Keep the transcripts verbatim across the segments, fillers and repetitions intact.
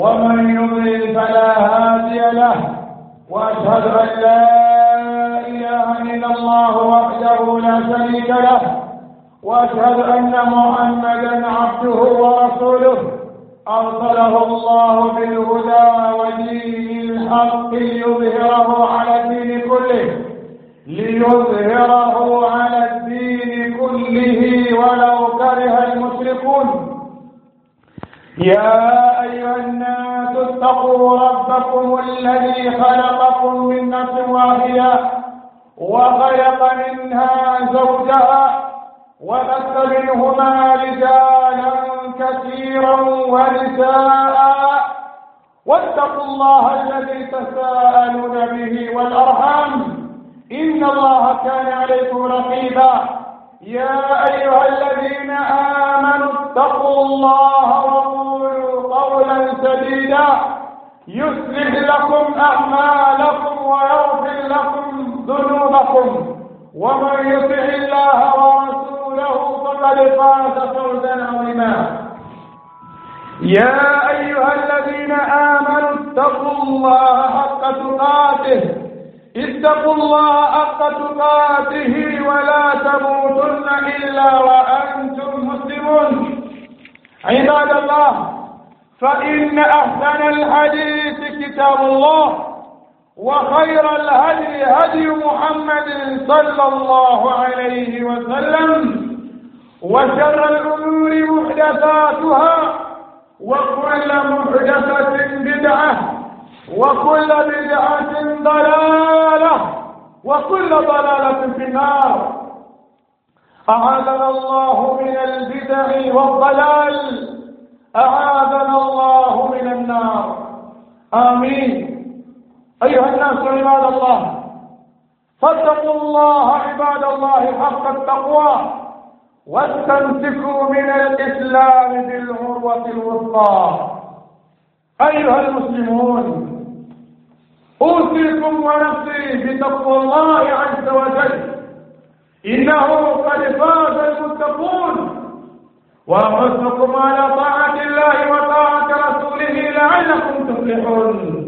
ومن يضلل فلا هادي له، وأشهد أن لا إله إلا الله وحده لا شريك له، وأشهد أن محمدا عبده ورسوله أرسله الله بالهدى ودين الحق ليظهره على الدين كله ليظهره على الدين كله ولو كره المشركون. يا أيها الناس اتقوا ربكم الذي خلقكم من نفس واحدة وخلق منها زوجها وبث منهما رجالا كثيرا ونساء، واتقوا الله الذي تساءلون به والأرحام إن الله كان عليكم رقيبا. يا أيها الذين آمنوا اتقوا الله وقولوا قولا سديدا يصلح لكم أعمالكم ويغفر لكم ذنوبكم، ومن يطع الله ورسوله فقد فاز فوزا عظيما. يا أيها الذين آمنوا اتقوا الله حق تقاته اتقوا الله حق تقاته ولا تموتن إلا وأنتم مسلمون. عباد الله، فإن أحسن الحديث كتاب الله، وخير الهدي هدي محمد صلى الله عليه وسلم، وشر الأمور محدثاتها، وكل محدثة بدعة، وكل بدعة ضلالة، وكل ضلالة في النار. أعاذنا الله من البدع والضلال، أعاذنا الله من النار، آمين. أيها الناس عباد الله، فاتقوا الله عباد الله حق التقوى، واستمسكوا من الإسلام بالعروة الوثقى. أيها المسلمون، أوصيكم ونفسي بتقوى الله عز وجل، إنه قد فاز المتقون، وأحثكم على طاعة الله وطاعة رسوله لعلكم تفلحون.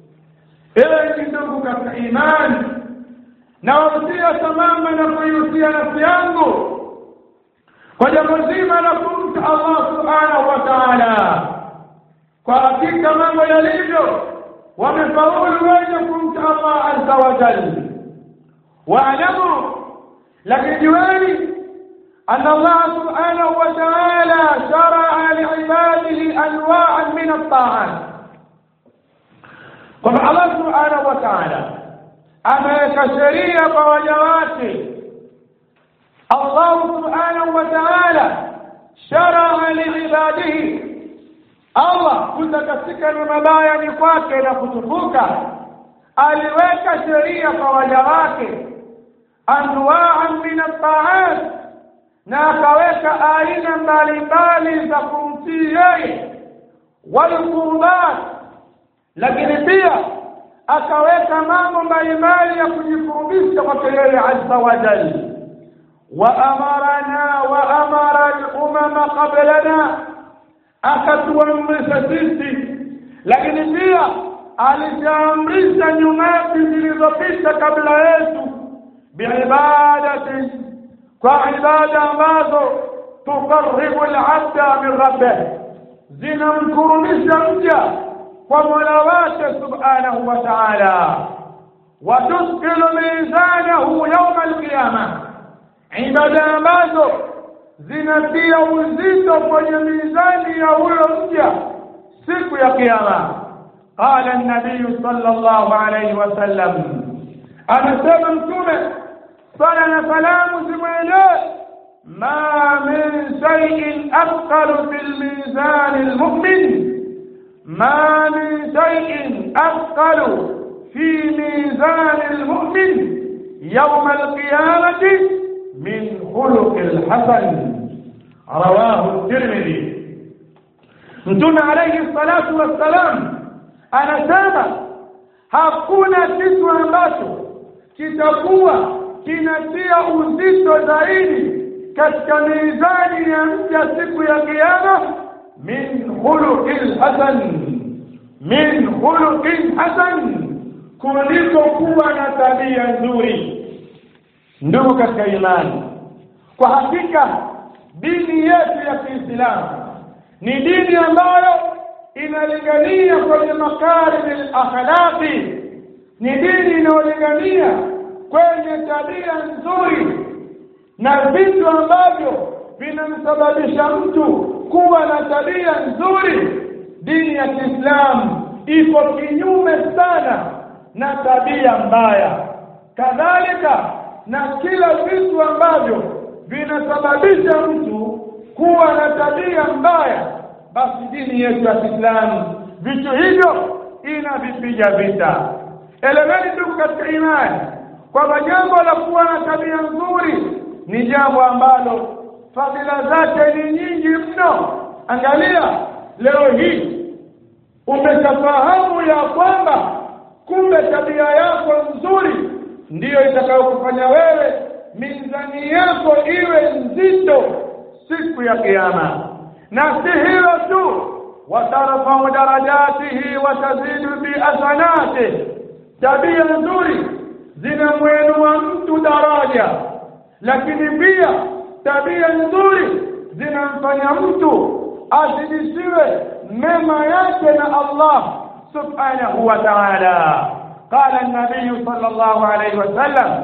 إلى ndugu katika imani, nawahusia sambamba na kuihusia nafsi yangu kwa jambo zima la kumcha Allah subhanahu wa ta'ala. Kwa hakika mambo yalivyo, wamefaulu wenye kumcha Allah azza wa jalla. Wa'lamu, lakini jueni anna Allah subhanahu wa ta'ala shara'a li'ibadihi anwa'an min at-ta'at. Kwa Allah subhanahu wa ta'ala ameweka sheria kwa waja wake. Allah subhanahu wa ta'ala shara'a li'ibadihi, Allah kutakasika na mabaya ni kwake na kutukuka, aliweka sheria kwa waja wake anwa'an min at-ta'at, na akaweka aina mbalimbali za kumtii yeye, wal-qurbat, lakini pia akaweka mambo mbalimbali ya kujikurubisha kwa yeye azza wa jalla. Wa amarana wa amara al-umama qablana, akatuamrisha sisi, lakini pia aliamrisha nyuma zilizopita kabla yetu biibadati, kwa ibada ambazo tuqarribu al-abda min rabbih, zinamkurubisha mja kwa Mola wake subhanahu wa ta'ala, wa tusqilu mizanahu yawm al-qiyamah, ibada ambazo zinatia uzito kwenye mizani ya huyo mja siku ya kiyama. Qala an-nabiy sallallahu alayhi wa sallam, anasema mtume sala na salamu zimwendee, ma min shay'in athqalu fil mizan al-mu'min, ma min shay'in athqalu fi mizan al-mu'min yawm al-qiyamati min khuluq al-hasan. Rawahu at-Tirmidhi. Mtume alayhi salatu wassalam anasema hakuna kitu ambacho kitakuwa kinatia uzito zaidi katika mizani ya mja siku ya kiyama min khuluqil hasan, min khuluqin hasan, kuliko kuwa na tabia nzuri. Ndugu katika imani, kwa hakika dini yetu ya Kiislamu ni dini ambayo inalingania kwenye makarim al-akhlaqi, ni dini inayolingania kwenye tabia nzuri na vitu ambavyo vinamsababisha mtu kuwa na tabia nzuri. Dini ya Kiislamu iko kinyume sana na tabia mbaya, kadhalika na kila vitu ambavyo vinasababisha mtu kuwa na tabia mbaya, basi dini yetu ya Kiislamu vitu hivyo inavipiga vita. Eleweni ndugu katika imani kwamba jambo la kuwa na tabia nzuri ni jambo ambalo fadhila zake ni nyingi mno. Angalia leo hii umeshafahamu ya kwamba kumbe tabia yako nzuri ndiyo itakayokufanya wewe mizani yako iwe nzito siku ya kiyama. Na si hilo tu, watarfa'u darajatihi wa tazidu bi hasanatihi, tabia nzuri zinamwinua mtu daraja, lakini pia tabia nzuri zinamfanya mtu azidishiwe mema yake na Allah subhanahu wa ta'ala. قال النبي صلى الله عليه وسلم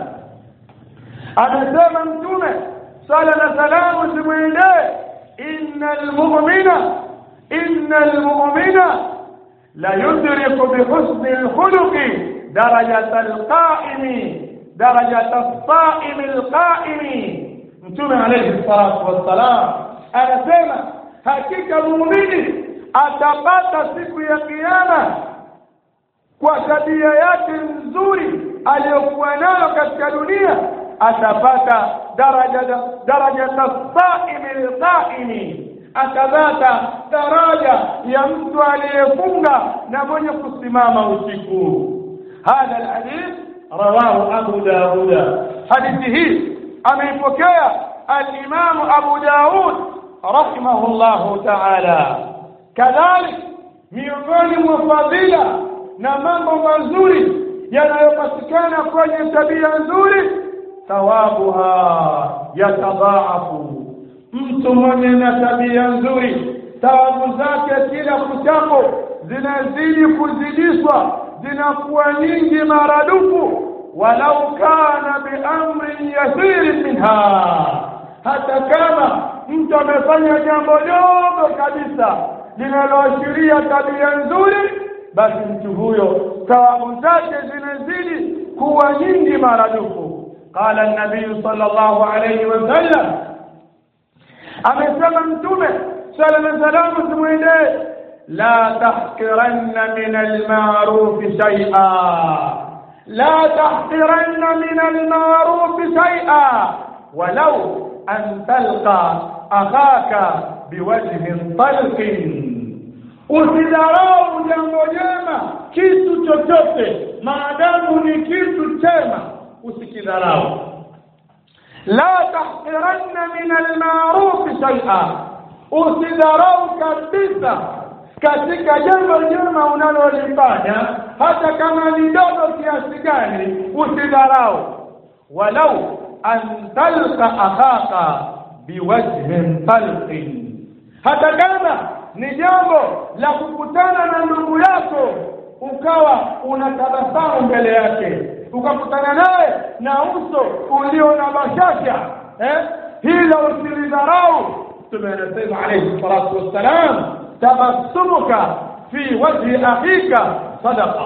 أنسمى متومة صلى سلام سمينه إن المؤمن إن المؤمن لا يدرك بحسن الخلق درجة القائم درجة الصائم القائم. متومة عليه الصلاة والسلام أنسمى حقيقة المؤمن atapata siku ya kiyama kwa tabia yake nzuri aliyokuwa nayo katika dunia, atapata daraja daraja tasaimi alqaimi, atapata daraja ya mtu aliyefunga na mwenye kusimama usiku. Hadha alhadith rawahu Abu Daud. Hadithi hii ameipokea al-Imam Abu Daud rahimahullahu ta'ala. Kadhalik miongoni mwa fadhila na mambo mazuri yanayopatikana kwenye tabia nzuri, thawabuha yatadhaafu. Mtu mwenye na tabia nzuri, thawabu zake kila kuchako zinazidi kuzidishwa, zinakuwa nyingi maradufu. Walau kana biamrin yasirin minha, hata kama mtu amefanya jambo dogo kabisa linaloashiria tabia nzuri, basi mtu huyo thawabu zake zinazidi kuwa nyingi maradufu. Qala an-nabiy sallallahu alayhi wa sallam, amesema mtume sallallahu alayhi wa sallam, la tahqiranna min al-ma'ruf shay'a, la tahqiranna min al-ma'ruf shay'a walau an talqa akhaka biwajhin talqin. Usidharau jambo jema, kitu chochote maadamu ni kitu chema usikidharau. La tahqiranna min al-ma'ruf shay'a, usidharau kabisa katika jambo jema unalolifanya, hata kama ni dogo kiasi gani usidharau. Walau an talqa akhaka biwajhin talqin, hata kama ni jambo la kukutana na ndugu yako ukawa unatabasamu mbele yake, ukakutana naye na uso ulio na bashasha, eh hilo usilidharau. Tumesema alayhi salatu wassalam, tabassumuka fi wajhi akhika sadaqa,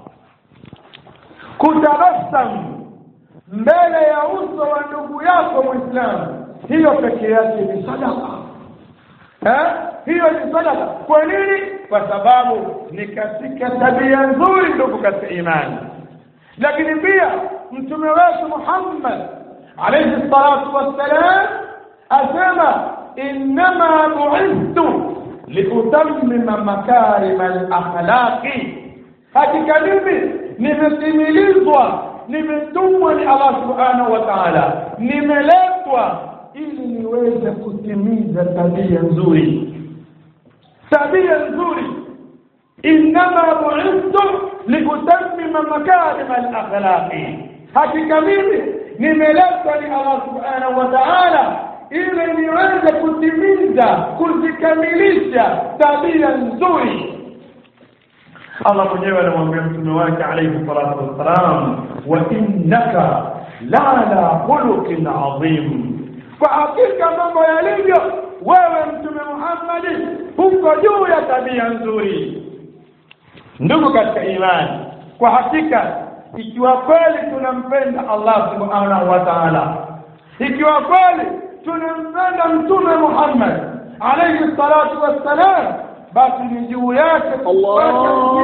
kutabasamu mbele ya uso wa ndugu yako Muislamu, hiyo pekee yake ni sadaqa. Eh hiyo ni sadaqa. Kwa nini? Kwa sababu ni katika tabia nzuri ndugu katika imani. Lakini pia mtume wetu Muhammad alayhi salatu wassalam asema, inma bu'ithtu liutammima makarim al-akhlaqi, hakika mimi nimetimilizwa, nimetumwa ni Allah subhanahu wa ta'ala, nimeletwa ili niweze kutimiza tabia nzuri. Tabia nzuri, inma liutammima makarim al-akhlaqi, hakika mimi nimeletwa ni Allah subhanahu wa ta'ala ili niweze kutimiza, kuzikamilisha tabia nzuri. Allah mwenyewe anamwambia mtume wake alayhi salatu wassalam, wa innaka la ala khuluqin adhim, kwa hakika mambo yalivyo wewe mtume Muhammad huko juu ya tabia nzuri. Ndugu katika imani, kwa hakika ikiwa kweli tunampenda Allah subhanahu wa ta'ala, ikiwa kweli tunampenda mtume Muhammad alayhi salatu wassalam, basi ni juu yake salawatu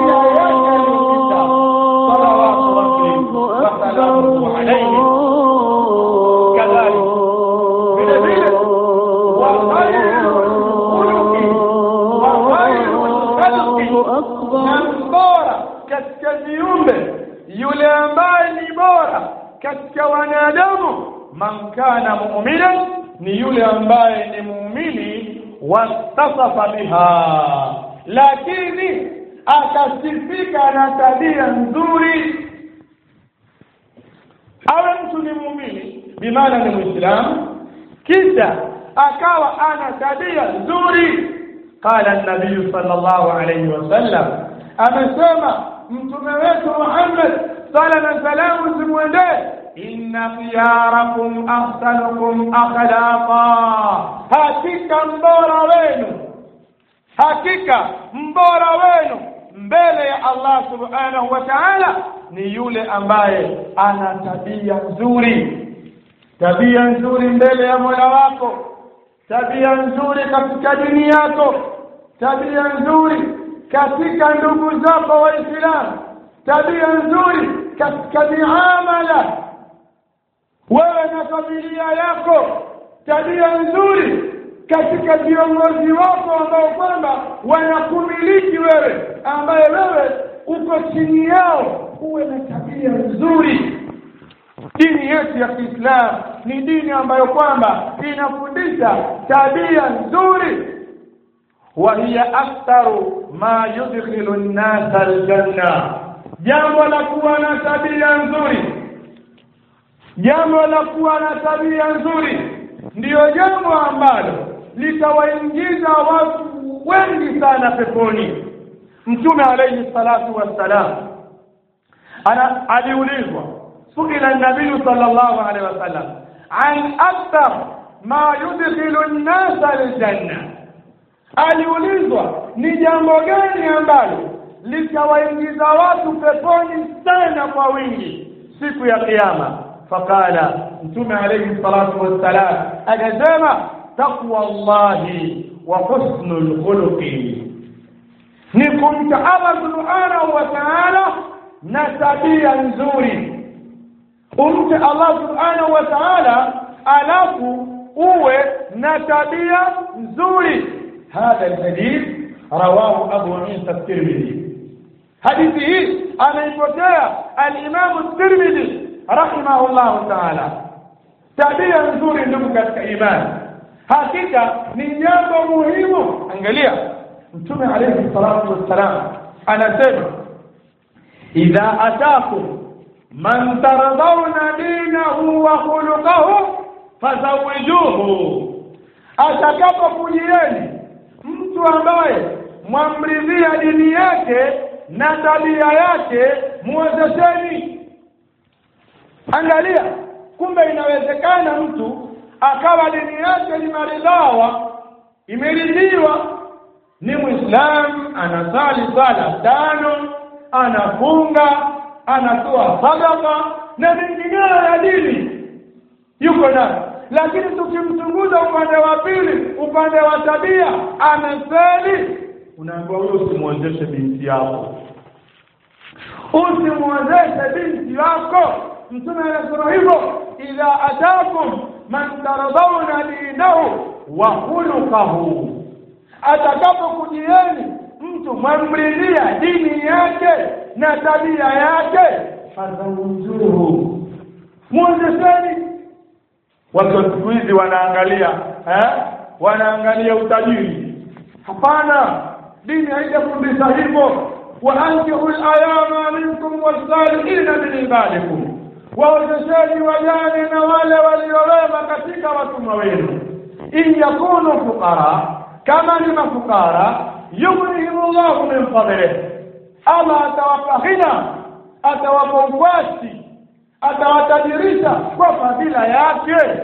wa salamu alayhi kadhalika vile vile wa khairul khuluqi wa khairul khalqi, bora katika viumbe yule ambaye ni bora katika wanadamu, man kana mu'minan, ni yule ambaye ni muumini, wastasafa biha, lakini akasifika na tabia nzuri. Awe mtu ni muumini bimaana ni muislamu, kisha akawa ana tabia nzuri. Qala an-nabiy sallallahu alayhi wasallam, amesema mtume wetu Muhammad sallallahu alayhi wasallam zimwendee, inna khiyarakum ahsanukum akhlaqa, hakika mbora wenu, hakika mbora wenu mbele ya Allah subhanahu wa ta'ala ni yule ambaye ana tabia nzuri. Tabia nzuri mbele ya Mola wako, tabia nzuri katika dini yako, tabia nzuri katika ndugu zako waislamu, tabia nzuri katika miamala wewe na familia yako, tabia nzuri katika viongozi wako ambao kwamba wanakumiliki wewe, ambaye wewe uko chini yao, uwe na tabia nzuri. Dini yetu ya Kiislamu ni dini ambayo kwamba inafundisha tabia nzuri, wa hiya aktharu ma yudkhilu an-nasa al-janna. Jambo la kuwa na tabia nzuri, jambo la kuwa na tabia nzuri ndiyo jambo ambalo litawaingiza watu wengi sana peponi. Mtume alayhi salatu wassalam ana aliulizwa, suila an-nabiy sallallahu alayhi wasallam an akthar ma yudkhilu an-nasa al-janna, aliulizwa ni jambo gani ambalo litawaingiza watu peponi sana kwa wingi siku ya kiyama. Fakala mtume alayhi salatu wassalam akasema, taqwa Allahi wa husnul khuluqi, ni kumcha Allah subhanahu wa ta'ala na tabia nzuri. Umche Allah subhanahu wa ta'ala alafu uwe na tabia nzuri. Hadha alhadith rawahu Abu Isa at-Tirmidhi, hadithi hii anaipokea al-Imam at-Tirmidhi rahimahullah ta'ala. Tabia nzuri ndugu katika imani, hakika ni jambo muhimu. Angalia mtume alayhi salatu wassalam anasema, idha ataakum man taradawna dinahu wa khuluquhu fazawijuhu, atakapokujieni mtu ambaye mwamridhia dini yake na tabia yake, muwezesheni. Angalia, kumbe inawezekana mtu akawa dini yake ni maridhawa, imeridhiwa, ni Muislamu, anasali sala tano, anafunga, anatoa sadaka na mengineyo ya dini yuko nayo, lakini tukimchunguza upande wa pili, upande wa tabia, amefeli. Unaambiwa wewe usimwozeshe binti yako, usimwozeshe binti yako. Mtume anasema hivyo, idha ataakum man taradawna dinahu wa khuluquhu, atakapokujieni mtu mwamridhia dini yake na tabia yake, fadhawujuhu, muozesheni. Watu siku hizi wanaangalia eh wanaangalia utajiri. Hapana, dini haijafundisha hivyo. وأنكحوا الأيام منكم والصالحين من عبادكم ووجشeni wajane na wale waliolema katika watumwa wenu in yakunu fuqara kama ni mafukara yughnihimullahu min fadlihi Allah atawapa ghina atawapa ukwasi atawatajirisha kwa fadhila yake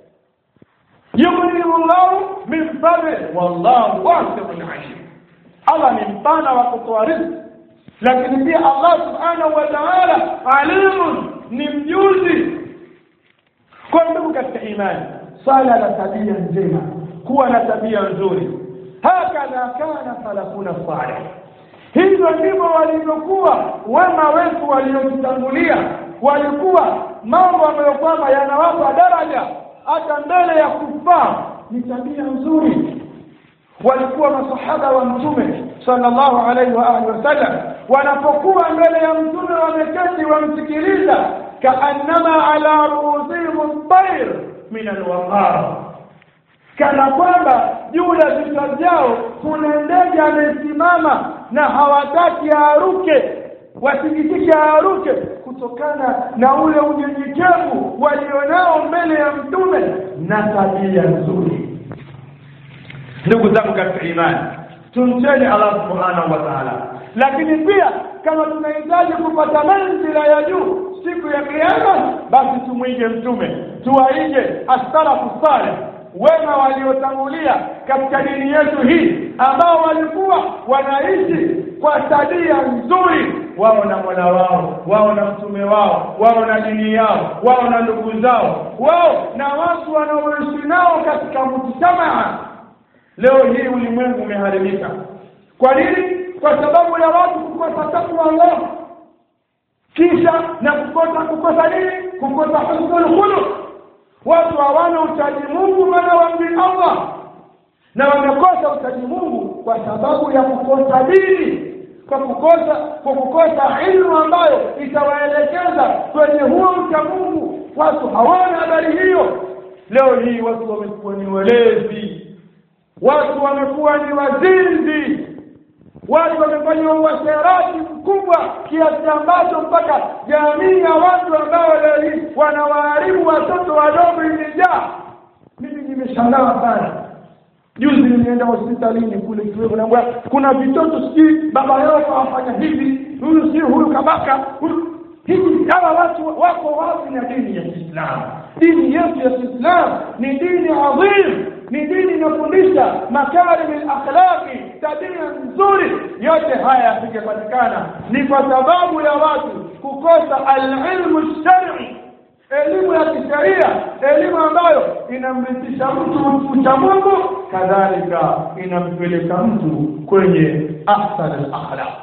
yughnihimullahu min fadlihi wallahu wasi'un 'alim Allah ni mpana wa kutoa riziki lakini pia Allah subhanahu wa ta'ala alimun ni mjuzi kwa ndugu katika imani sala na tabia njema kuwa na tabia nzuri hakadha kana salafuna salih hivyo ndivyo walivyokuwa wema wetu waliotutangulia walikuwa mambo ambayo kwamba yanawapa daraja hata mbele ya kufaa ni tabia nzuri walikuwa masahaba wa mtume sallallahu alayhi wa alihi wasallam wanapokuwa mbele ya mtume wameketi wamsikiliza kaannama ala ruusihim at-tayr min al-waqar kana kwamba juu ya vichwa vyao kuna ndege amesimama na hawataki aruke wasikitisha aruke kutokana na ule unyenyekevu walionao mbele ya mtume na tabia nzuri. Ndugu zangu katika imani tumcheni Allah subhanahu wa ta'ala lakini pia kama tunahitaji kupata manzila ya juu siku ya kiyama basi tumwige mtume tuwaige as-salafu salih wema waliotangulia katika dini yetu hii ambao walikuwa wanaishi kwa tabia nzuri wao na Mola wao wao na mtume wao wao na dini yao wao na ndugu zao wao na watu wanaoishi nao katika mujtamaa. Leo hii ulimwengu umeharibika. Kwa nini? Kwa sababu ya watu kukosa takwa Allah. Kisha na kukosa kukosa nini? Kukosa husnul khuluq. Watu hawana utaji Mungu maana wambi Allah. Na wamekosa utaji Mungu kwa sababu ya kukosa dini. Kwa kukosa kwa kukosa elimu ambayo itawaelekeza kwenye huo ucha Mungu. Watu hawana habari hiyo. Leo hii watu wamekuwa ni walevi. Watu wamekuwa ni wazinzi. Watu wamefanya uasherati mkubwa kiasi ambacho mpaka jamii ya watu ambao leo wanawaharibu watoto wadogo imejaa. Mimi nimeshangaa sana. Juzi nilienda hospitalini kule kiwepo na mbwa kuna vitoto sijui baba yao hawafanya hivi, huyu si huyu kabaka. Hivi hawa watu wako wapi na dini ya Kiislamu? Dini yetu ya Kiislamu ni dini adhim, ni dini inafundisha makarim al-akhlaqi, tabia nzuri. Yote haya yasigepatikana ni kwa sababu ya watu kukosa al-ilmu ash-shar'i, elimu ya kisheria, elimu ambayo inamrithisha mtu kucha Mungu, kadhalika inampeleka mtu kwenye ahsan al-akhlaq,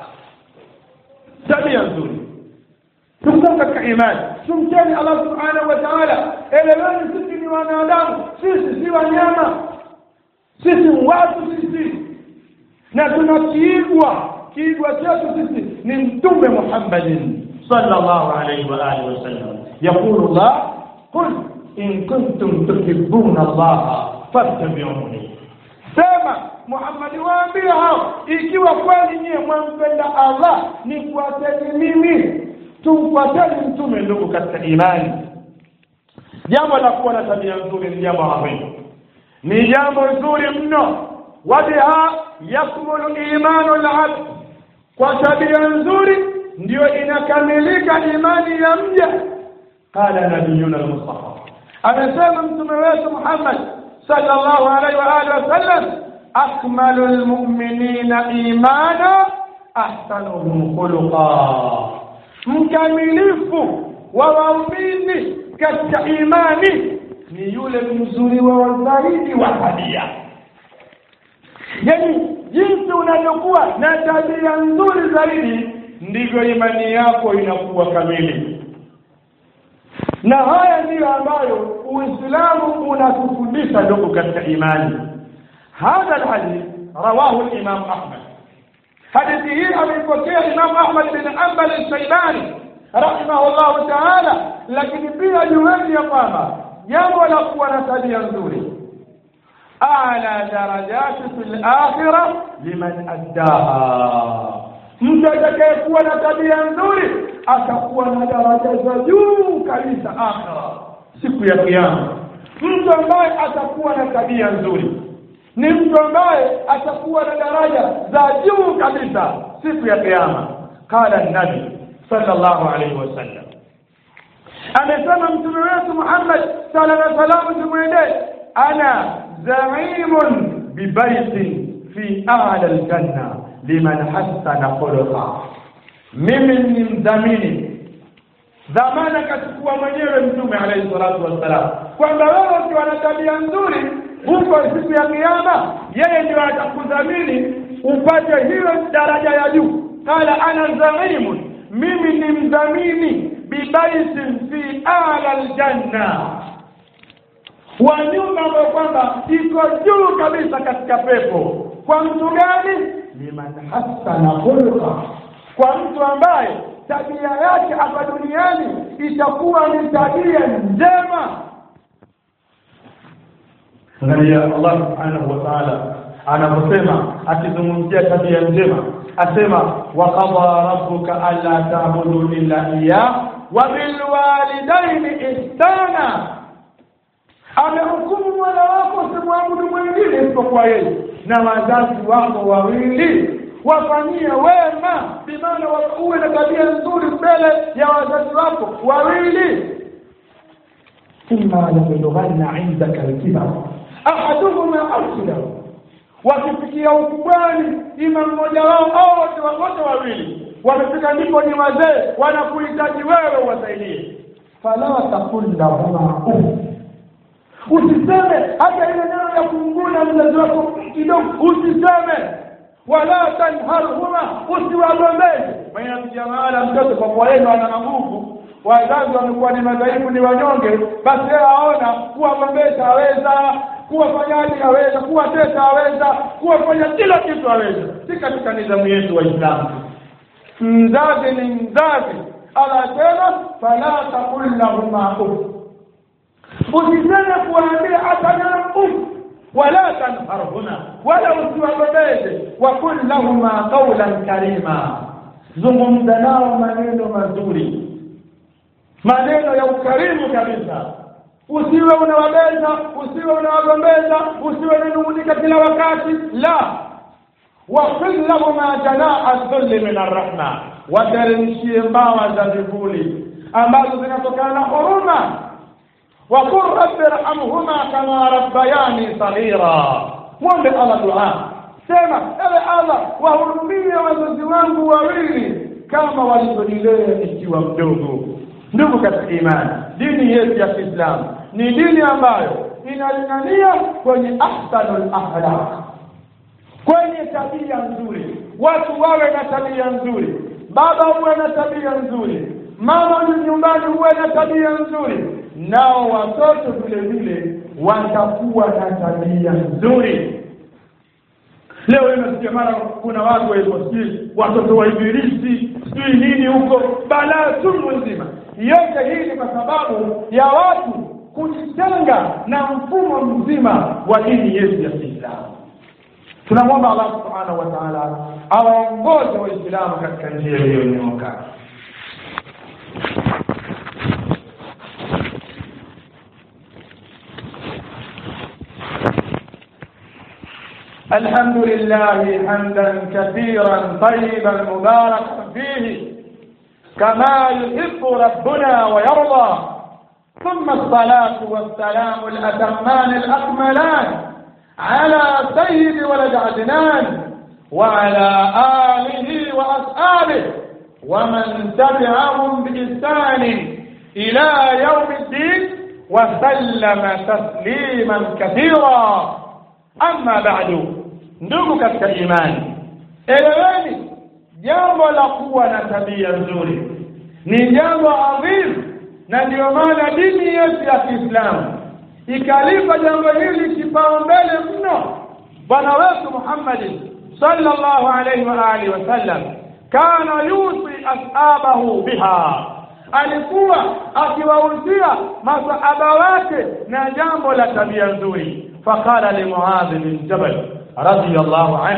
tabia nzuri. Tumtaka imani, tumteni Allah subhanahu wa ta'ala. Eleweni sisi ni wanadamu, sisi si wanyama, sisi watu sisi, na tunakiigwa. Kiigwa chetu sisi ni mtume Muhammadin sallallahu alayhi wa alihi wasallam. Yaqulu Allah qul in kuntum tuhibbuna Allah fattabi'uni. Sema Muhammad waambie hao ikiwa kweli nyie mwampenda Allah ni kufuateni mimi, tumfuateni mtume. Ndugu katika imani, jambo la kuwa na tabia nzuri ni jambo muhimu, ni jambo zuri mno. Wabiha yakmulu imanu al-abd, kwa tabia nzuri ndio inakamilika imani ya mja. Qala nabiyuna al-Mustafa, anasema mtume wetu Muhammad sallallahu alaihi wa alihi wasallam, akmalul mu'minina imana ahsanuhum khuluqa, mkamilifu wa waumini katika imani ni yule mzuri wa zaidi wa tabia. Yani jinsi unavyokuwa na tabia nzuri zaidi ndivyo imani yako inakuwa kamili. Na haya ndiyo ambayo Uislamu unatufundisha ndugu katika imani. Hadha alhadith rawahu al-Imam Ahmad. Hadithi hii ameipokea Imam Ahmad bin Hanbal al-Shaybani rahimahullah ta'ala. Lakini pia jueni ya kwamba jambo la kuwa na tabia nzuri ala darajati fil akhirah liman addaha, mtu atakayekuwa na tabia nzuri atakuwa na daraja za juu kabisa akhira siku ya kiyama. Mtu ambaye atakuwa na tabia nzuri ni mtu ambaye atakuwa na daraja za juu kabisa siku ya kiyama. Qala an-nabi sallallahu alayhi wasallam, amesema mtume wetu Muhammad sallallahu alayhi wasallam tumwendee, ana za'imun bibaytin fi a'la al-janna liman hasana khuluqa, mimi ni mdhamini. Dhamana kachukua mwenyewe mtume alayhi salatu wasallam kwamba wewe ukiwa na tabia nzuri huko siku ya kiyama yeye ndio atakudhamini upate hiyo daraja ya juu. Kala ana zaimun, mimi ni mdhamini bibaitin fi a'la aljanna, wa nyumba ambayo kwamba iko juu kabisa katika pepo. Kwa mtu gani? Liman hasana khuluqa, kwa mtu ambaye tabia yake hapa duniani itakuwa ni tabia njema. Angalia Allah subhanahu wa ta'ala anaposema akizungumzia tabia njema, asema wa qadara rabbuka alla ta'budu illa iyyah wa bil walidayni ihsana, amehukumu wala wako usimwabudu mwingine isipokuwa yeye, na wazazi wako wawili wafanyie wema, bimaana uwe na tabia nzuri mbele ya wazazi wako wawili. Imma yablughanna 'indaka al-kibar ahaduhuma aw kilahuma, wakifikia ukubwani ima mmoja wao au wote wawili wamefika, ndipo ni wazee wanakuhitaji wewe uwasaidie. Fala taqul lahuma uff, usiseme hata ile neno ya kumnguna mzazi wako kidogo usiseme. Wala tanharhuma, usiwagombeze. Mwenye jamaa mtoto kwa kwa yeye ana nguvu, wazazi wamekuwa ni madhaifu, ni wanyonge, basi aona kuwagombeza haweza, kuwafanyaje haweza, kuwatesa haweza, kuwafanya kila kitu haweza. Si katika nidhamu yetu wa Uislamu. Mzazi ni mzazi. Allah sema fala taqul lahuma uff, usiseme kuambia hata neno uff. Wala tanharhuna, wala usiwagombeze. Wa qul lahuma qawlan karima, zungumza nao maneno mazuri, maneno ya ukarimu kabisa. Usiwe unawabeza, usiwe unawagombeza, usiwe unanung'unika kila wakati, la. Wa qul lahuma janaaha dhulli min arrahma, wateremshie mbawa za vivuli ambazo zinatokana na huruma. Wa qul rabbi irhamhuma kama rabbayani saghira, mwombe Allah dua, sema ewe Allah wahurumie wazazi wangu wawili kama walivyonilea nikiwa mdogo. Ndugu katika imani, dini yetu ya Kiislamu ni dini ambayo inalingania kwenye ahsanul akhlaq, kwenye tabia nzuri. Watu wawe na tabia nzuri, baba uwe na tabia nzuri, mama nyumbani uwe na tabia nzuri, nao watoto vile vile watakuwa na tabia nzuri. Leo unasikia mara kuna watu waikosi watoto wa ibilisi sijui nini huko, balaa chungu nzima. Yote hii ni kwa sababu ya watu kujitenga na mfumo mzima wa dini yetu ya Kiislamu. Tunamwomba Allah subhanahu wa ta'ala awaongoze Waislamu katika njia iliyonyooka. الحمد لله حمدا كثيرا طيبا مباركا فيه كما يحب ربنا ويرضى، ثم الصلاة والسلام الأتمان الأكملان على سيد ولد عدنان وعلى آله وأصحابه ومن تبعهم بإحسان إلى يوم الدين وسلم تسليما كثيرا. أما بعد، ndugu katika imani, eleweni jambo la kuwa na tabia nzuri ni jambo adhimu, na ndio maana dini yetu ya Kiislamu ikalipa jambo hili kipaumbele mno. Bwana wetu Muhammad sallallahu alayhi wa alihi wasallam kana yusi ashabahu biha, alikuwa akiwahusia masahaba wake na jambo la tabia nzuri. Faqala li Muadh bin Jabal radiyallahu anhu,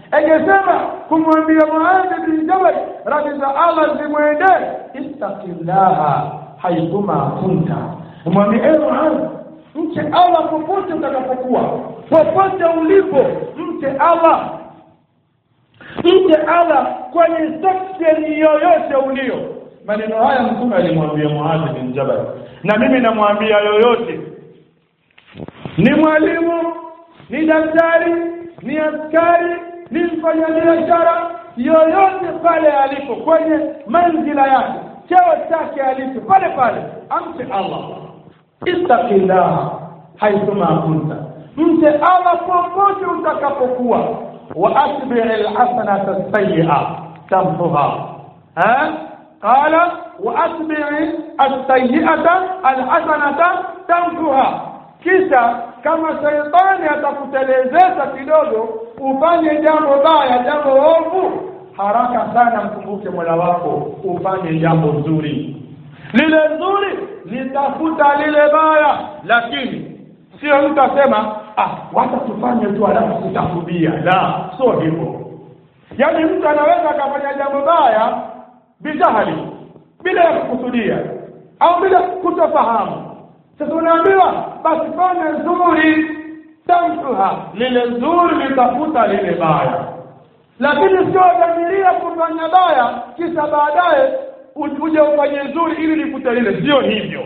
Angesema kumwambia Muadh bin Jabal radhiya Allah zimwende, ittaqillaha haithuma kunta, mwambie ewe Muadh, mche Allah popote utakapokuwa, popote ulipo mche Allah, mche Allah kwenye section yoyote ulio. Maneno haya Mtume alimwambia Muadh bin Jabal, na mimi namwambia yoyote, ni mwalimu, ni daktari, ni askari, ni mfanyabiashara, yoyote pale alipo kwenye manzila yake, cheo chake alipo pale pale, amche Allah. Ittaqillah haithuma kunta, mche Allah popote utakapokuwa. Wa atbi'il hasanata as-sayyi'a tamhuha. Ha qala wa atbi'i as-sayyi'ata al-hasanata tamhuha. Kisha kama shaitani atakutelezesha kidogo ufanye jambo baya, jambo ovu, haraka sana mkumbuke Mola wako ufanye jambo zuri. Lile nzuri litafuta lile baya, lakini sio mtu asema ah wacha tufanye tu alafu tutakudia. La, sio hivyo. Yaani mtu anaweza akafanya jambo baya bijahali, bila kukusudia au bila kutofahamu. Sasa unaambiwa basi fanya nzuri, tamtuha, lile nzuri litafuta lile baya. Lakini sio dhamiria kufanya baya kisha baadaye uje ufanye nzuri ili likute lile. Sio hivyo.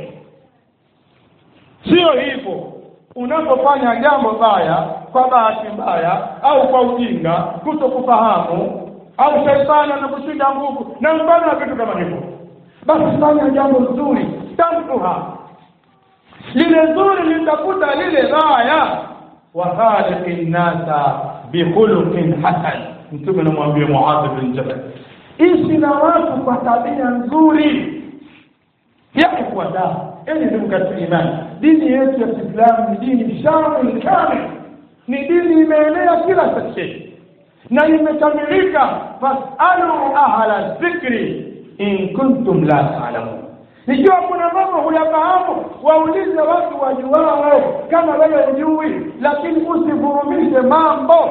Sio hivyo. Unapofanya jambo baya kwa bahati mbaya au kwa ujinga, kutokufahamu au shetani anakushinda nguvu na mfano wa vitu kama hivyo, basi fanya jambo nzuri, tamtuha, lile nzuri litafuta lile baya. Wa khaliqin nasa bi khuluqin hasan. Mtume anamwambia Muadh bin Jabal, ishi na watu kwa tabia nzuri. Yake kwa da ili tumkatie imani. Dini yetu ya Kiislamu ni dini shamil kamil, ni dini imeenea kila section na imekamilika. Fasalu ahla dhikri in kuntum la ta'lamun. Ikiwa kuna mambo huyafahamu, waulize watu wajuao kama wewe hujui, lakini usivurumishe mambo.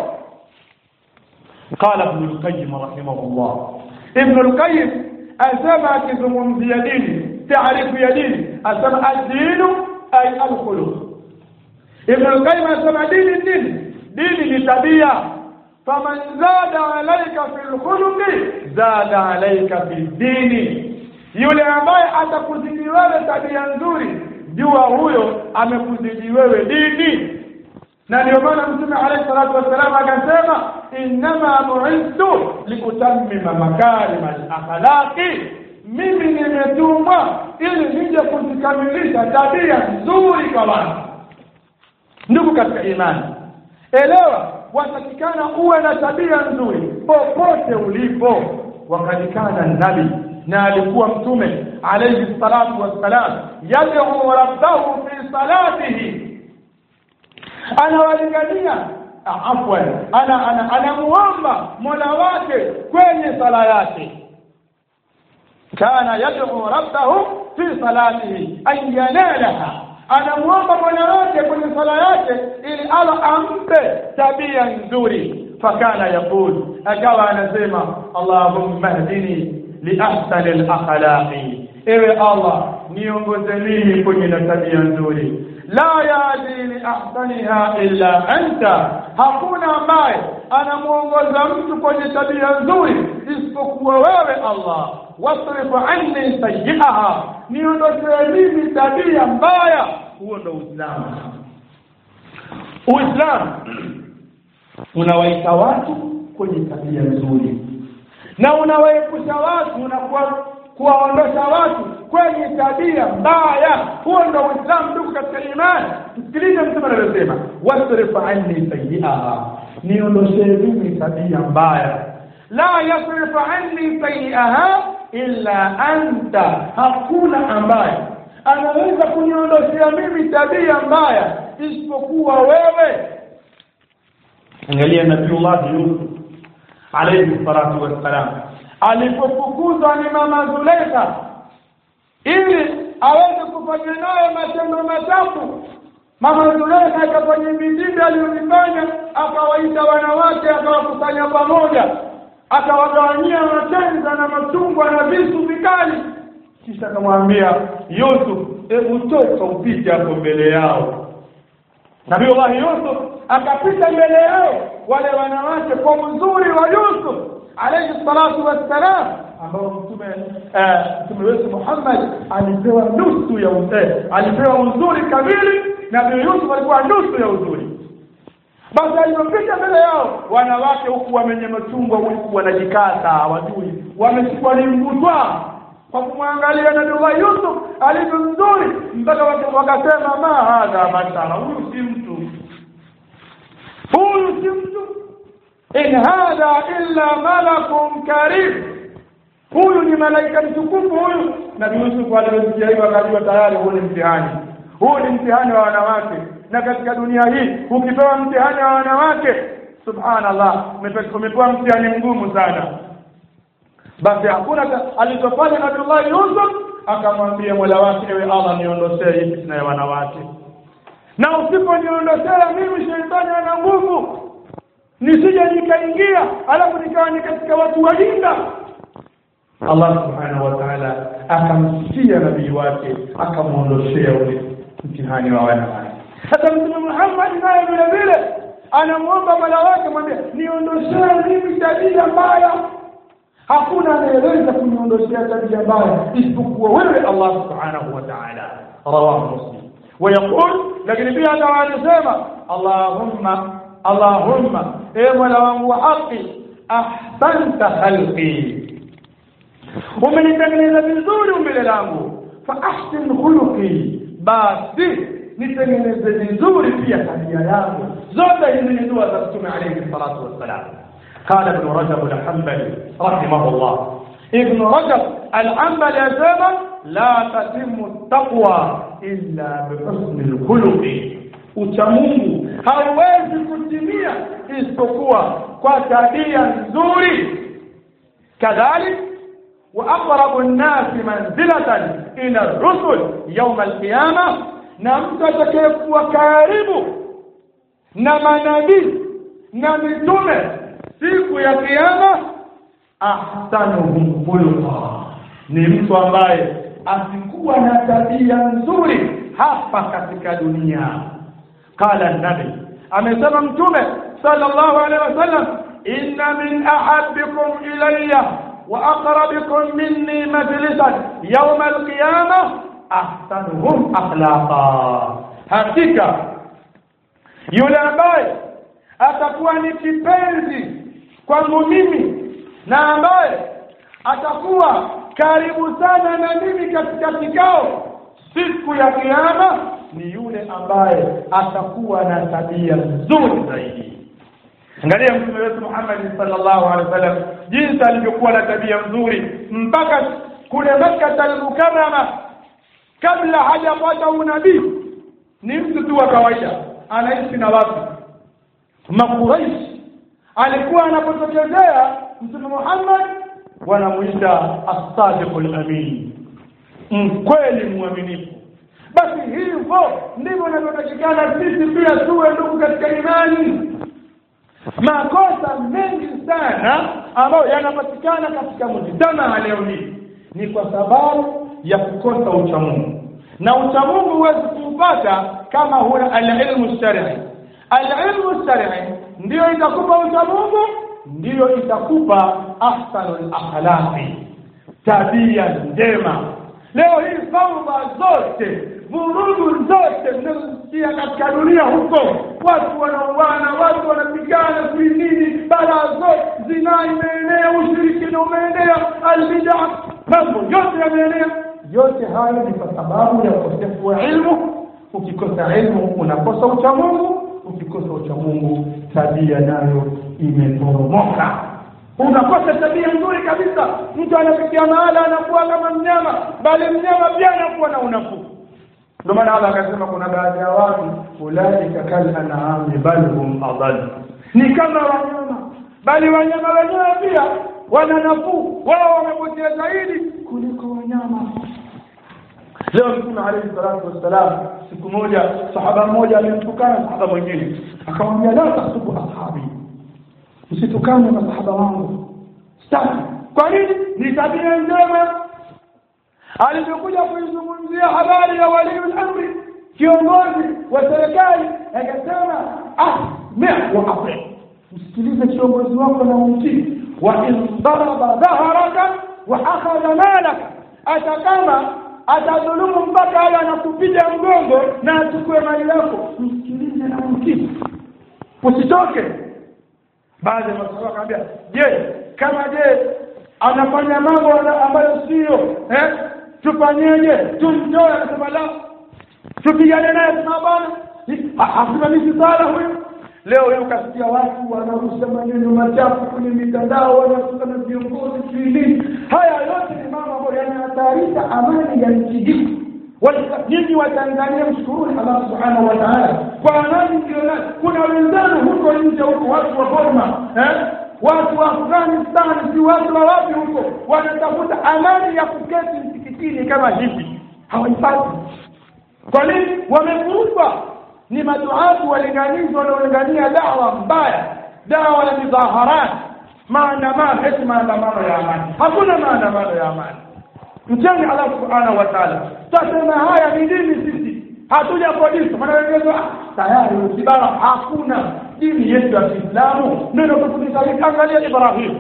Qala Ibn al-Qayyim rahimahullah. Ibn al-Qayyim asema akizungumzia dini, taarifu ya dini, asema ad-dinu ay al-khuluq. Ibn al-Qayyim asema dini dini dini ni tabia. Faman zada alayka fil khuluqi zada alayka fid dini. Yule ambaye atakuzidi wewe tabia nzuri, jua huyo amekuzidi wewe dini. Na ndio maana Mtume alayhi salatu wasallam akasema, inma bu'ithtu likutammima makarim al-akhlaqi, mimi nimetumwa ili nije kuzikamilisha tabia nzuri kwa watu. Ndugu katika imani, elewa watakikana uwe na tabia nzuri popote ulipo. Wakadikana nabii, na alikuwa Mtume alayhi salatu wassalam, yad'u rabbahu fi salatihi, anawalingania afwan ana ana anamuomba Mola wake kwenye sala yake. Kana yad'u rabbahu fi salatihi an yanalaha, anamuomba Mola wake kwenye sala yake ili Allah ampe tabia nzuri. Fakana yaqul, akawa anasema, Allahumma hdini li ahsani al-akhlaqi, ewe Allah niongoze mimi kwenye tabia nzuri. La yahdi li ahsaniha illa anta, hakuna ambaye anamuongoza mtu kwenye tabia nzuri isipokuwa wewe Allah. Wasrif anni sayyi'aha, niondoshe mimi tabia mbaya. Huo ndio Uislamu. Uislamu unawaita watu kwenye tabia nzuri na unawaepusha watu na kuwaondosha watu kwenye tabia mbaya. Huo ndio Uislamu, ndugu katika imani. Sikiliza Mtume anasema, wasrif anni sayyi'aha, niondoshe mimi tabia mbaya. La yasrif anni sayyi'aha illa anta, hakuna ambaye anaweza kuniondoshia mimi tabia mbaya isipokuwa wewe. Angalia Nabiiullah Yusuf alayhi salatu wassalam alipofukuzwa ni mama Zulaikha ili aweze kufanya naye matendo machafu, Mama Zulaikha akafanya vitendo aliyofanya, akawaita wanawake akawakusanya pamoja, akawagawanyia matenza na matungwa na visu vikali, kisha akamwambia Yusuf, hebu toka upite hapo mbele yao. Nabii Allah Yusuf akapita mbele yao wale wanawake kwa uzuri wa Yusuf alayhi salatu wassalam, ambao mtume mtume wetu Muhammad alipewa nusu ya uzuri, alipewa uzuri kamili. Nabii Yusuf alikuwa nusu ya uzuri. Basi alipopita mbele yao wanawake huku wamenye machungwa, huku wanajikata, hawajui wamechukua ni mbutwa kwa kumwangalia Nabii Yusuf alivyo mzuri, mpaka wakasema ma hadha bashara, huyu si mtu, huyu si mtu, in hadha illa malakun karim, huyu ni malaika mtukufu huyu. Nabii Yusuf aliposikia hivyo akajua tayari huyu ni mtihani, huu ni mtihani wa wanawake. Na katika dunia hii ukipewa mtihani wa wanawake, subhanallah, umepewa mtihani mgumu sana. Basi hakuna alichofanya Nabii Yusuf, akamwambia Mola wake, ewe Allah, niondoshee hii fitna ya wanawake, na usiponiondoshea mimi shetani ana nguvu, nisije nikaingia alafu nikawa ni katika watu wajinga. Allah subhanahu wa ta'ala akamsikia nabii wake, akamuondoshea ule mtihani wa wanawake. Hata Mtume Muhammad naye vile vile anamuomba Mola wake, mwambie niondoshee mimi tabia mbaya. Hakuna anayeweza kuniondoshea tabia mbaya isipokuwa wewe Allah subhanahu wa ta'ala. Rawahu Muslim. ويقول lakini pia anasema Allahumma Allahumma, e Mola wangu wa haki, ahsanta khalqi, umenitengeneza vizuri umbile langu, fa ahsin khuluqi, basi nitengeneze vizuri pia tabia yangu. Zote hizi ni dua za Mtume alayhi salatu wassalam. قال ابن رجب الحنبلي رحمه الله، ابن رجب الحنبلي يقول لا تتم التقوى إلا بحسن الخلق، uchamungu hauwezi kutimia isipokuwa kwa tabia nzuri. kadhalik wa aqrabu an-nas manzilatan ila ar-rusul yawm al-qiyamah, na mtu atakayekuwa karibu na manabii na mitume siku ya kiyama, ahsanuhum khuluqa, ni mtu ambaye asikuwa na tabia nzuri hapa katika dunia. Qala an-nabi, amesema Mtume sallallahu alaihi wasallam, inna min ahabbikum ilayya wa aqrabikum minni majlisan yawm al-qiyamah ahsanuhum akhlaqa, hakika yule ambaye atakuwa ni kipenzi kwangu mimi na ambaye atakuwa karibu sana na mimi katika kikao siku ya kiyama ni yule ambaye atakuwa na tabia nzuri zaidi. Angalia Mtume wetu Muhammad sallallahu alaihi wasallam jinsi alivyokuwa na tabia nzuri mpaka kule Makkah al-Mukarrama, kabla hajapata unabii ni mtu tu wa kawaida, anaishi na watu Makuraish. Alikuwa anapotokezea Mtume Muhammad wanamuita as-sadiqul amin, mkweli muaminifu. Basi hivyo ndivyo inavyotakikana sisi pia tuwe ndugu katika imani. Makosa mengi sana ambayo yanapatikana katika mujtama leo hii ni kwa sababu ya kukosa uchamungu, na uchamungu huwezi kupata kama huna al-ilmu shari'i. Al-ilmu shari'i ndio itakupa uchamungu, ndio itakupa ahsanul akhlaqi, tabia njema. Leo hii fauda zote, vurugu zote zinazosikia katika dunia huko, watu wanauana, watu wanapigana, kuinini, balaa zote, zinaa imeenea, ushirikina umeenea, al-bid'ah, mambo yote yameenea. Yote hayo ni kwa sababu ya ukosefu wa ilmu. Ukikosa ilmu unakosa uchamungu, ukikosa uchamungu tabia nayo imeporomoka, unakosa tabia nzuri kabisa. Mtu anafikia mahala anakuwa kama mnyama, bali mnyama pia anakuwa na unafuu. Ndio maana Allah akasema kuna baadhi ya watu ulaika kal an'am bal hum adall, ni kama wanyama, bali wanyama wenyewe pia wana nafuu, wao wamepotea zaidi kuliko wanyama. Leo Mtume alayhi salatu wassalam, siku moja sahaba mmoja alimtukana sahaba mwingine, akamwambia la tasubu ashabi, msitukane masahaba wangu. Sasa kwa nini? Ni tabia njema. Alipokuja kuizungumzia habari ya waliul amri, kiongozi wa serikali, akasema ah mimi wa ape, msikilize kiongozi wako na umtii. Wa in daraba dhahraka wa akhadha malaka, atakama atadhulumu mpaka ala anakupiga mgongo na achukue mali yako, msikilize na umtii, usitoke. Baadhi ya maswali akaambia, je, kama je anafanya mambo ambayo sio, eh tufanyeje? Tumtoe? Anasema la, tupigane naye tunabana, hasimamishi sala huyo. Leo hiyo kasikia watu wanarusha maneno machafu kwenye mitandao, wanasema viongozi kili. Haya yote ni mambo ambayo yanahatarisha amani ya nchi hii. Nyinyi wa Tanzania mshukuruni Allah subhanahu wa ta'ala kwa amani ndio. Kuna wenzao huko nje huko, watu wa Burma, eh watu wa Afghanistan, si watu wa wapi huko, wanatafuta amani ya kuketi msikitini kama hivi, hawaipati. Kwa nini? Wamekufa. Ni maduatu walinganizi wanaolingania dawa mbaya, dawa ya midhaharat, maandamano, eti maandamano ya amani. Hakuna maandamano ya amani. Mtani Allah subhanahu wa ta'ala, tasema haya ni dini sisi, hatuja polisi. Maana wengine tayari usibara, hakuna dini yetu ya Kiislamu. Ndio tunataka angalia Ibrahim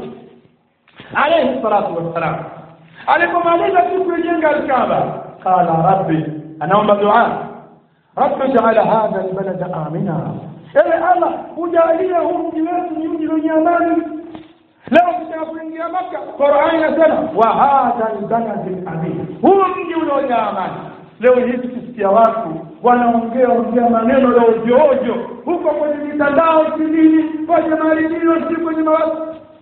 alayhi salatu wassalam, alipomaliza kujenga al-Kaaba, qala rabbi, anaomba dua, rabbi ja'ala hadha al-balada amina, ewe Allah ujalie huu mji wetu ni mji wenye amani. Leo tunapoingia Makka, Qur'an inasema wa hadha al-balad al-amin, huu mji wenye amani. Leo hizi tusikia watu wanaongea ongea maneno ya ovyo ovyo huko kwenye mitandao, sivili kwenye maredio, si kwenye mawazo.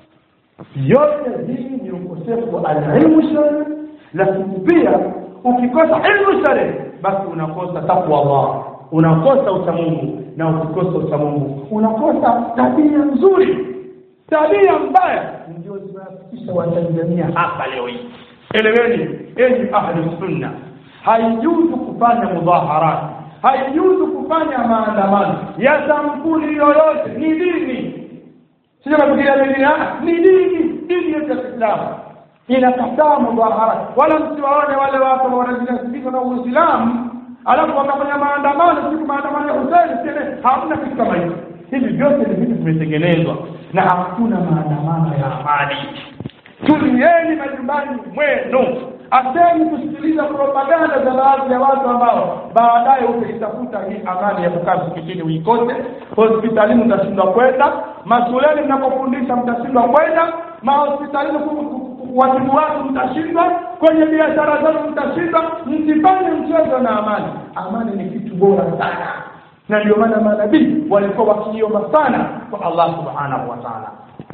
Yote hii ni ukosefu wa elimu shari. Lakini pia ukikosa elimu shari, basi unakosa takwa Allah, unakosa uchamungu, na ukikosa uchamungu unakosa tabia nzuri. Tabia mbaya ndio zinafikisha Watanzania hapa leo hii. Eleweni enyi ahli sunna, haijuzu kufanya mudhaharat, haijuzu kufanya maandamano ya sampuli yoyote. Ni dini, sio kufikiria dini, ni dini. Dini ya Kiislamu inakataa mudhaharat. Wala msiwaone wale watu wanajinasibisha na Uislamu alafu wakafanya maandamano, siku maandamano ya Hussein, sema hakuna kitu kama hicho. Hivi vyote ni vitu vimetengenezwa, na hakuna maandamano ya amani. Tulieni majumbani mwenu. Aseni kusikiliza propaganda za baadhi ya watu ambao baadaye utaitafuta hii amani ya kukaa msikitini uikose, hospitalini mtashindwa kwenda, mashuleni mnapofundisha mtashindwa kwenda, mahospitalini watu watu mtashindwa, kwenye biashara zenu mtashindwa. Msifanye mchezo na amani. Amani ni kitu bora sana, na ndio maana manabii walikuwa wakiomba sana kwa Allah subhanahu wa ta'ala.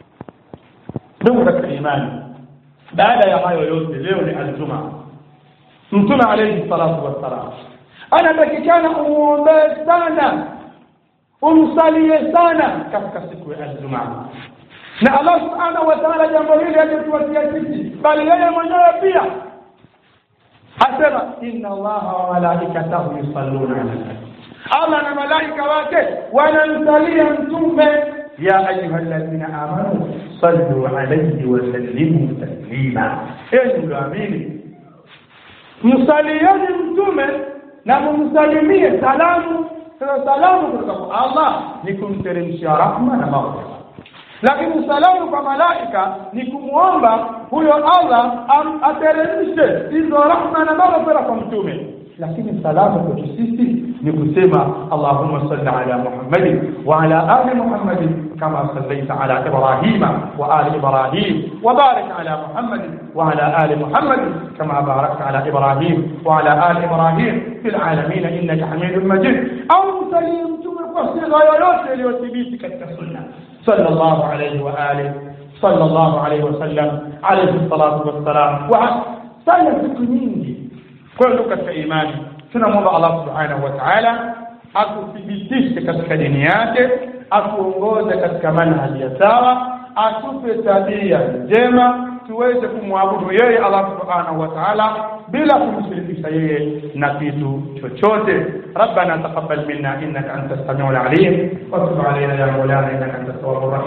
Ndugu katika imani, baada ya hayo yote, leo ni Ijumaa. Mtume alayhi salatu wassalam anatakikana umuombe sana, umsalie sana katika siku ya Ijumaa. Na Allah subhanahu wa ta'ala jambo hili hajatuachia sisi, bali yeye mwenyewe pia asema inna Allaha wa malaikatahu yusalluna ala nabi, Allah na malaika wake wanamsalia mtume. Ya ayyuhalladhina amanu sallu alayhi wa sallimu taslima, enyi mlioamini msalieni mtume na mumsalimie salamu. Salamu kutoka kwa Allah ni kumteremshia rahma na maghfirah, lakini salamu kwa malaika ni kumuomba huyo Allah ateremshe hizo rahma na maghfirah kwa mtume. Lakini salamu kwa sisi ni kusema Allahumma salli ala Muhammad wa ala ali Muhammad kama sallaita ala Ibrahim wa ali Ibrahim wa barik ala Muhammad wa ala ali Muhammad kama barakta ala Ibrahim wa ala ali Ibrahim fil alamin innaka Hamidum Majid. Au salim mtume kwa sifa yoyote iliyothibiti katika sunna sallallahu alayhi wa alihi sallallahu alayhi wa sallam alayhi salatu wassalam. Wa sana siku nyingi. Kwa hiyo katika imani tunamwomba Allah subhanahu wa ta'ala atuthibitishe katika dini yake, atuongoze katika manhaji ya sawa, atupe tabia njema, tuweze kumwabudu yeye Allah subhanahu wa ta'ala bila kumshirikisha yeye na kitu chochote. Rabbana taqabbal minna innaka antas samiul alim wa tub alayna ya maulana innaka antat tawwabur rahim.